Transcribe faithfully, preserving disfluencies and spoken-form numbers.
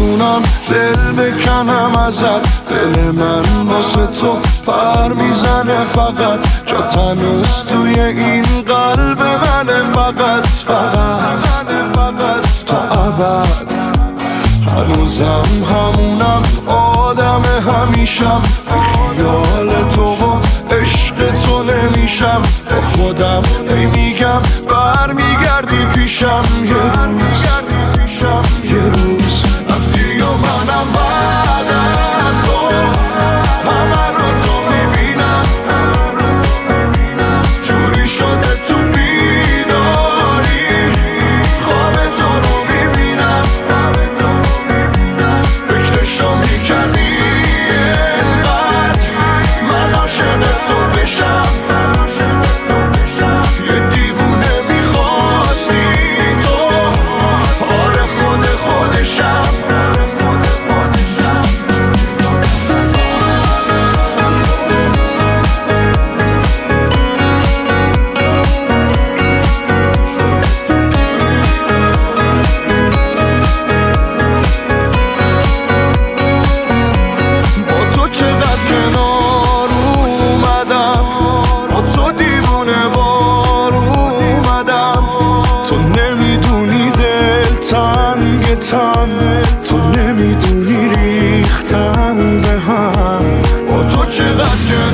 نمیتونم دل بکنم ازت، دل من واسه تو پر میزنه فقط، جا تنوز توی این قلب منه فقط فقط تا ابد. هنوزم همونم آدم همیشم، به خیال تو و عشق تو نمیشم، با خودم هی میگم برمیگردی پیشم، یه روز یه روز رفتی و منم بعد از تو همه رو تو میبینم، جوری شده تو بیداری خواب تو رو میبینم، فکرشو میکردی انقدر من عاشق تو بشم، یه دیوونه میخواستی تو، آره خود خودشم. تو نمیدونی ریختم به هم، با تو چقدر